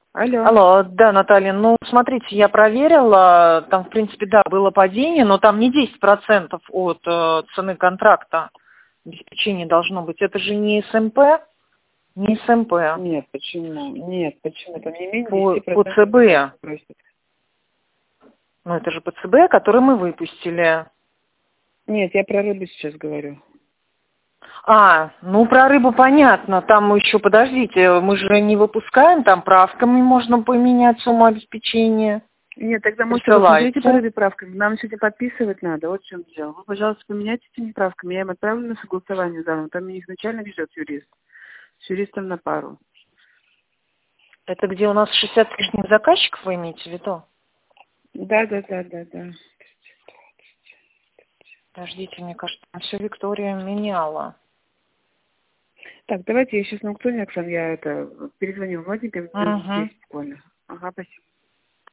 Алло. Алло, да, Наталья, ну, смотрите, я проверила, там, в принципе, да, было падение, но там не 10% от цены контракта обеспечения должно быть. Это же не СМП, не СМП. Нет, почему? Нет, почему? Там не менее По 10% ЦБ. просят. Ну, это же по ЦБ, который мы выпустили. Нет, я про рыбу сейчас говорю. Ну, про рыбу понятно, там еще, подождите, мы же не выпускаем, там правками можно поменять сумму обеспечения. Нет, тогда, может, посмотрите по Присылайте. рыбе правками. Нам сегодня подписывать надо. Вот в чем дело. Вы, пожалуйста, поменяйте этими правками. Я им отправлю на согласование заново. Там их изначально ведет юрист. С юристом на пару. Это где у нас 60 лишних заказчиков, вы имеете в виду? Да. Подождите, мне кажется, все Виктория меняла. Так, давайте я сейчас на аукционе, Оксан, я перезвоню Владимиру, Угу. здесь буквально. Ага, спасибо.